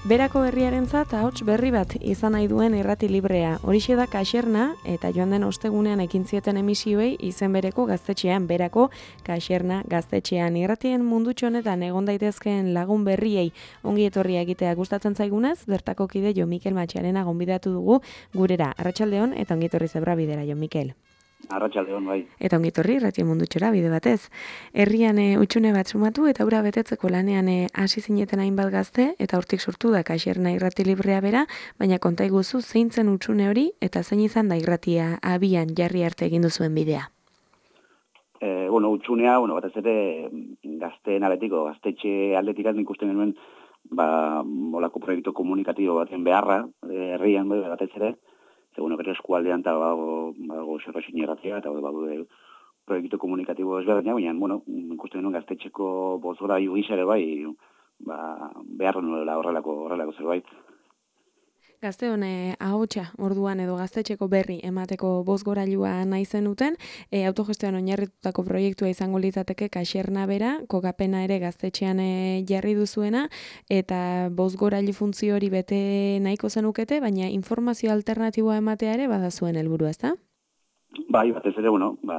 Berako herriarentzat ahots berri bat izan nahi duen irrati librea. Horixe da Kaxerna eta joan den ostegunean ekin zieten emisioei izen bereko gaztetxean, Berako Kaxerna gaztetxean. Irratien mundutxo honetan egon daitezkeen lagun berriei ongi etorria egitea gustatzen zaigunez, bertako kide Jon Mikel Matxarena gonbidatu dugu gurera. Arratsaldeon eta ongi etorri Zebra bidera, Jon Mikel. Arratsaldeon, bai. Eta ongi etorri irratien mundutxora bide batez. Herrian utxune bat sumatu eta hura betetzeko lanean hasi zineten hainbat gazte eta hortik sortu da Kaxerna irrati librea bera, baina konta iguzu zein zen utxune hori eta zein izan da irratia abian jarri arte egin duzuen bidea. Utxunea, batez ere gazteen aletiko, gaztetxe atletikaz ikusten genuen, olako proiektu komunikatibo baten beharra, herrian batez ere, gero eskualdean eta bago xerroxin irratia, eta proiektu komunikatibo ezberdina, baina, ikusten genuen gaztetxeko bozgora gisa ere bai, behar nuela horrelako zerbait. Gazteon ahotsa orduan edo gaztetxeko berri emateko bozgorailua nahi zenuten, autogestioan oinarritutako proiektua izango litzateke Kaxerna bera, kokapena ere gaztetxean jarri duzuena, eta bozgorailu funtzio hori bete nahiko zenukete, baina informazio alternatiboa ematea ere badazuen helburua, ezta? Bai, batez ere,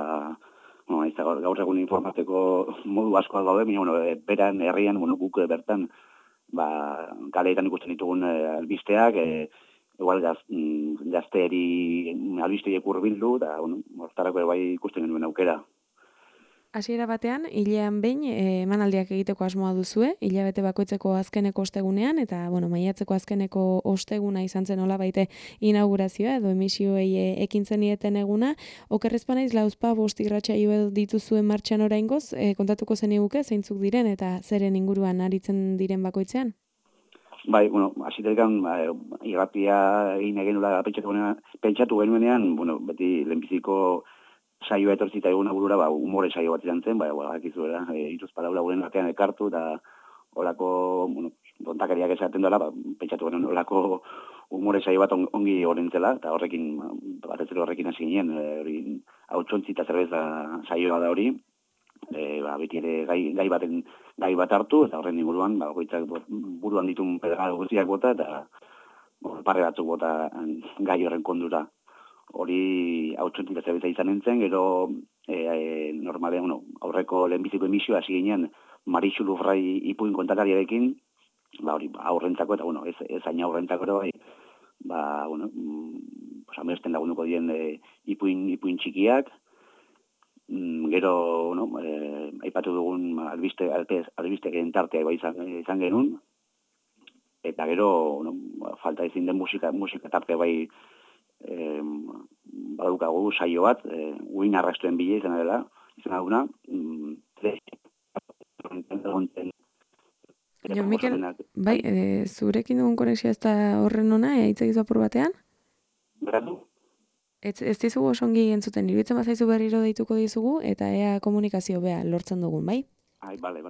gaur egun informatzeko modu askoak daude, beran, herrian, guk bertan, kaleetan ikusten ditugun albisteak, igual gazteeri albisteiek hurbildu, eta hortarako bai ikusten genuen aukera. Hasiera batean, hilean behin emanaldiak egiteko asmoa duzue, hilabete bakoitzeko azkeneko ostegunean, eta maiatzeko azkeneko osteguna izan zen nolabait inaugurazioa edo emisioei ekin zenieten eguna. Okerrez banaiz 4-5 irratsaio dituzuen martxan oraingoz, kontatuko zeniguke zeintzuk diren eta zeren inguruan aritzen diren bakoitzean? Bai, hasieran irratia egin genula pentsatu genuenean, beti lehenbiziko saioa etortzita eguna burura, humore saio bat izan zen, akizuela, iruz palabra guren artean ekartu, eta olako, tontakariak esaten dela, pentsatu genuen olako humore saio bat ongi horrentzela, eta horrekin, batez ere horrekin hasi ginen, hautsontzi eta zerbeza saioa da hori, beti ere gai bat hartu, eta horren inguruan, goitzak buruan ditun pedrada guztiak bota, eta parre batzuk bota gai horren kondura. Hori hautsontzi eta zerbeza izan nintzen, gero normalean, aurreko lehenbiziko emisioa hasi ginen Marixu Lufrai ipuin kontakariarekin, hori aurrentzako, eta ez aina aurrentzako ere, amesten lagunduko dien ipuin txikiak, gero, aipatu dugun albistearen tartea izan genuen, eta gero, falta ezin den musika tartea bai badukagu saio bat, uin arrastuen bile izan duguna. Jo, Mikel, bai, zurekin dugun konexioa ez da horren ona, hitz egizu apur batean? Beratu? Ez dizugu oso ongi entzuten, iruditzen bazaizu berriro deituko dizugu, eta ea komunikazio bea lortzen dugun, bai? Bale.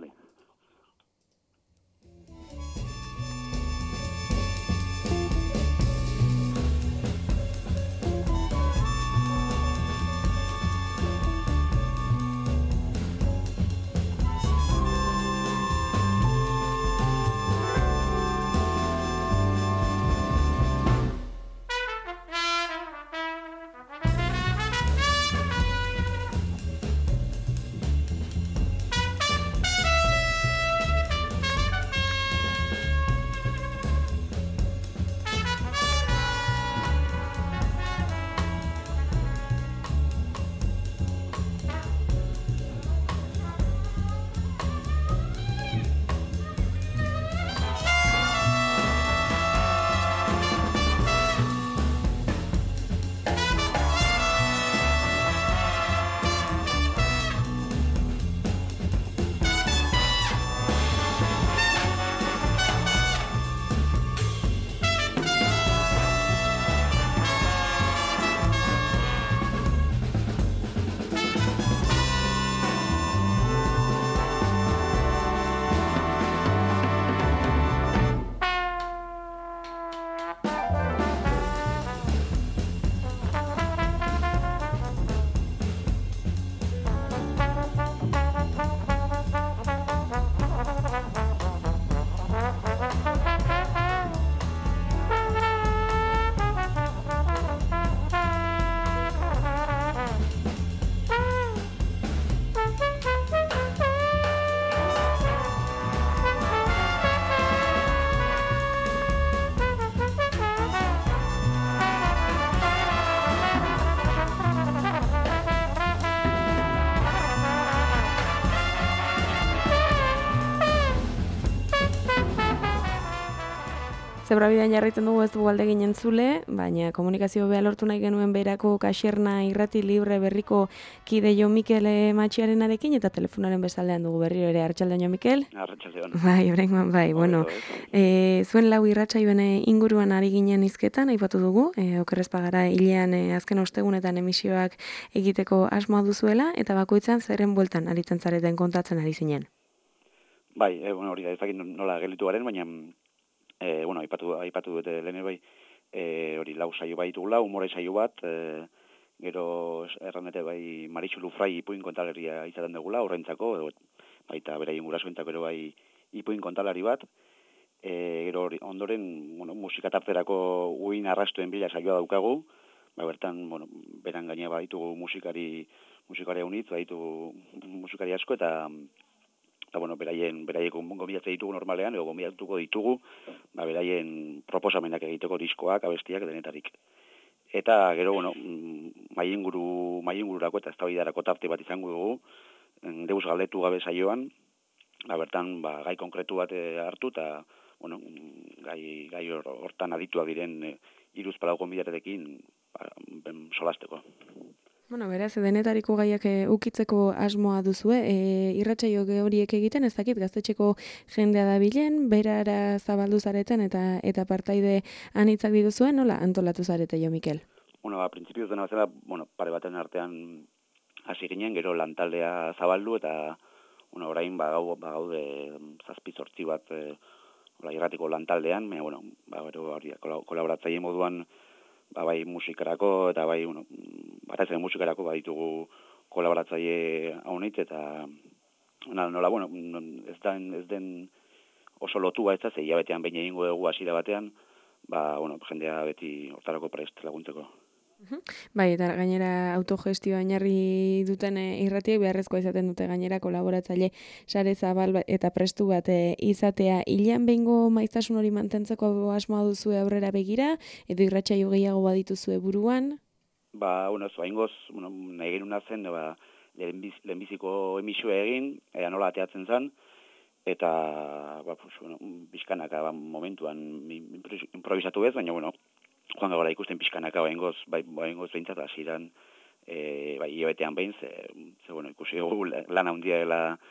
Zebrabidean jarraitzen dugu ez dugu aldegin entzule, baina komunikazio beha lortu nahi genuen berako Kaxerna irrati libre berriko kide Jo Mikel Matxiarenarekin, eta telefonaren bestaldean dugu berriro ere. Arratsaldeon, Jo Mikel? Arratsaldeon. Bai, oraingoan bai, bueno. Zuen lau irratsaioen inguruan ari ginen hizketan, aipatu dugu, okerrez pagara hilean azken ostegunetan emisioak egiteko asmoa duzuela, eta bakoitzan zeren bueltan aritzen zareten kontatzen ari zinen. Bai, hori da, ezagin nola gelditu garen, baina aipatu dut lehen bai, hori lau saio baitugula, umore saio bat, gero errandete bai Maritxu Lufrai ipuin kontaleria izaten dugula, horrentzako, baita beraien gurasoentzako ere bai ipuin kontalari bat, gero ondoren musika tarterako uin arrastuen bila saioa daukagu, bertan, beran gaina baitugu musikari unitz, baitu musikari asko, eta beraiek gomiatzen ditugu normalean, edo gomiatuko ditugu, beraien proposamenak egiteko diskoak, abestiak, denetarik. Eta gero, maingururako eta eztabaidarako tarte bat izango dugu, deus galdetu gabe saioan, bertan gai konkretu bat hartu, eta gai hortan adituak diren iruzpalau gonbidatekin solasteko. Beraz, denetariko gaiak ukitzeko asmoa duzue, irratsaio horiek egiten, ez dakit gaztetxeko jendea dabilen, berara zabaldu zareten eta partaide anitzak dituzuen, nola antolatu zarete, Jo Mikel? Printzipioz dena bezala, pare baten artean hasi ginen, gero lantaldea zabaldu, eta orain bagaude 7-8 bat irratiko lantaldean, kolaboratzaile moduan, bai musikarako, eta bai, batatzen musikarako baditugu kolaboratzaile haunitz, eta ez den oso lotua ez da, ze hilabetean behin egingo dugu hasiera batean, jendea beti hortarako prest laguntzeko. Bai, eta gainera autogestioa oinarri duten irratiek beharrezkoa izaten dute gainera kolaboratzaile sare zabal eta prestu bat izatea. Hilean behingo maiztasun hori mantentzeko asmoa duzue aurrera begira, edo irratsaio gehiago badituzue buruan? Zuaingoz, nahi genuna zen, lehenbiziko emisioa egin, nola ateatzen zen, eta pixkanaka momentuan improvisatu ez, baina joan gara ikusten pixkanaka baingoz behintzat hasieran hilabetean behin, ikusi dugu lan handia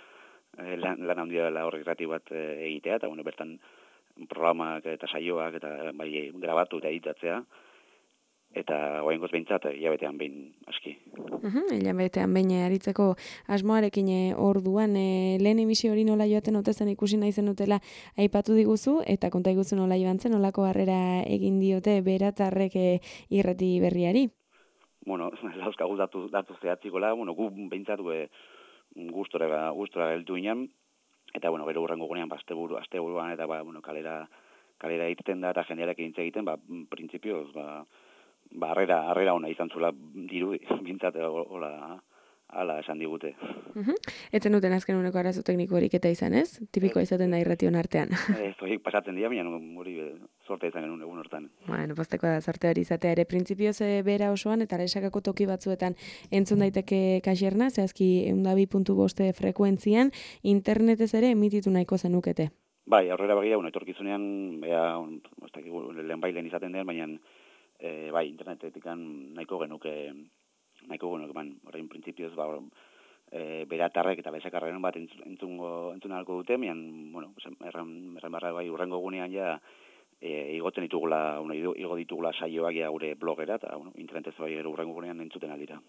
dela horrek irrati bat egitea, eta bertan programak eta saioak eta grabatu eta editatzea, eta baingoz behintzat hilabetean behin aski. Hilabetean behin aritzeko asmoarekin orduan, lehen emisio hori nola joaten otezen ikusi nahi zenutela aipatu diguzu, eta konta iguzu nola joan zen, nolako harrera egin diote beratarrek irrati berriari? Lauzkagu datu zehatzikola, gu behintzat gustora geltu ginen, eta gero hurrengo gunean asteburuan eta kalera egiten da eta jendearekin hitz egiten, printzipioz, harrera ona izan zula dirudi, bintzat hala esan digute. Etzen duten azken uneko arazo teknikorik eta izan ez? Tipikoa izaten da irration artean. Ez horiek pasatzen dira, baina hori sorte izan genuen egun hortan. Pozteko da sorte hori izatea ere. Printzipioz bera osoan eta lesakako toki batzuetan entzun daiteke Kaxerna, zehazki 102.5 frekuentzian, internetez ere emititu nahiko zenukete. Bai, aurrera begira, etorkizunean, lehen izaten den, baina internetetikan nahiko genuke orain printzipioz beratarrek eta lesakarren bat entzun ahalko dute, erran barra urrengo gunean igotzen ditugula, igo ditugula saioak gure blogera, eta internetez urrengo gunean entzuten aldira.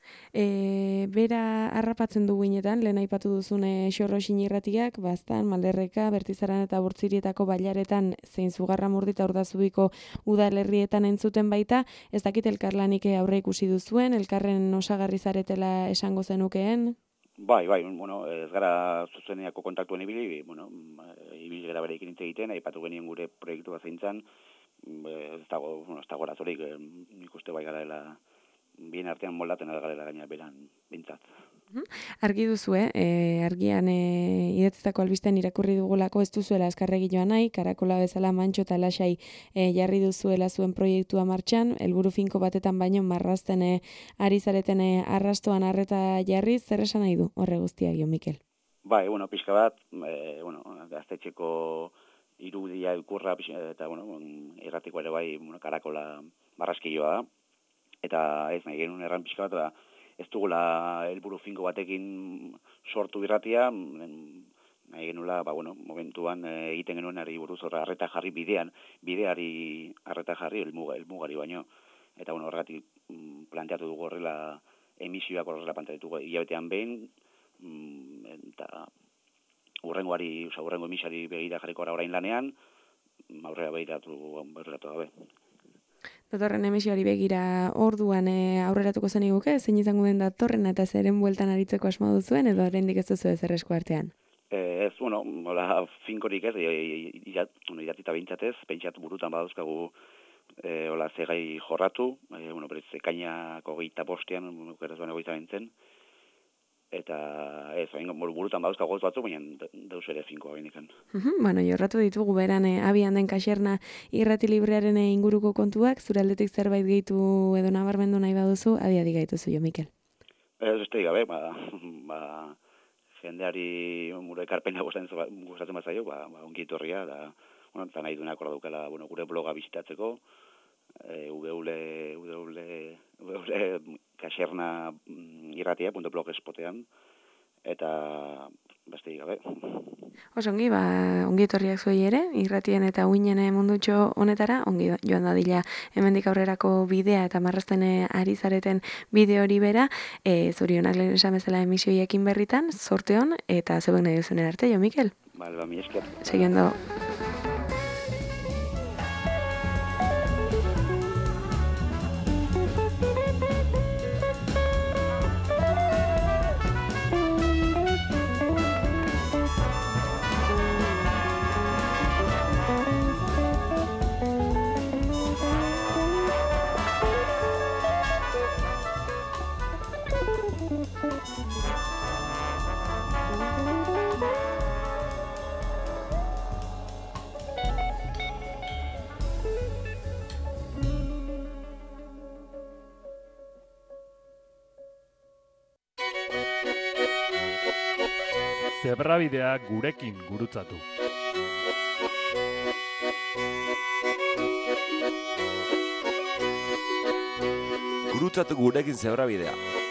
Bera harrapatzen du guinetan, lehen aipatu duzune Xorroxin irratiak, Baztan, Malderreka, Bertizaran eta Burtzirietako bailaretan zein Zugarramurdita Urdazubiko udalerrietan entzuten baita, ez dakit elkarlanik aurre ikusi duzuen, elkarren osagarri zaretela esango zenukeen? Bai, ez gara zuzeneako kontaktuen ibili gara berekin hitz egiten, aipatu genien gure proiektua zeintzan, ez dago arazorik, nik uste bai gara bien artean moldaten algarela gaina beran bintzat. Argi duzu, argian idatzitako albistean irakurri dugulako ez duzuela azkarregi joan nahi, karakola bezala mantxo eta lasai jarri duzuela zuen proiektua martxan, helburu finko batetan baino marrazten ari zareten arrastoan arreta jarri, zer esan nahi du horre guztia, Jo Mikel? Bai, pixka bat, gaztetxeko irudia ikurra, eta, erratiko ere bai, karakola marraskilloa da. Eta ez nahi genuen erran pixka bat, ez dugula helburu finko batekin sortu irratia, nahi genuela, momentuan egiten genuen ari buruz horra arreta jarri bideari arreta jarri helmugari baino. Eta, horregatik planteatu dugu horrela emisioak horrela planteatuko hilabetean behin, eta urrengo emisiari begira jarriko orain lanean, aurrera begiratu gabe. Datorren emisioari begira orduan aurreratuko zen iguke, zein izango den datorren eta zeren bueltan aritzeko asmo duzuen, edo oraindik ez duzu ezer esku artean? Ez, hola, finkorik ez, idatita behintzatez, pentsatu burutan badauzkagu hola, zegai jorratu, berez, ekainak 25ean, geraz baina goita bintzen, eta ez, burutan badauzka goz batzuk, baina deus ere finkoa behinekan. Jorratu ditugu beran abian den Kaxerna irrati librearen inguruko kontuak, zure aldetik zerbait gehitu edo nabarmendu nahi baduzu, adi gaituzu jo, Mikel. Ez, besterik gabe, jendeari mure ekarpena gustatzen bat zaio, ongi etorria, eta nahi duenak hor daukala gure bloga bisitatzeko, www.kaxerna-irratia.blogspotean, eta besterik gabe. Ongi, ongi etorriak zuei ere, irratien eta uinen mundutxo honetara, ongi joan dadila hemendik aurrerako bidea eta marrazten ari zareten bideo hori bera, zorionak lehen esan bezala emisioiekin berritan, zorte hon, eta zeuen nahi duzunen arte, jo, Mikel? Bale, mi esker. Seguiendo. Zebrabidea gurekin gurutzatu. Gurutzatu gurekin zebrabidea.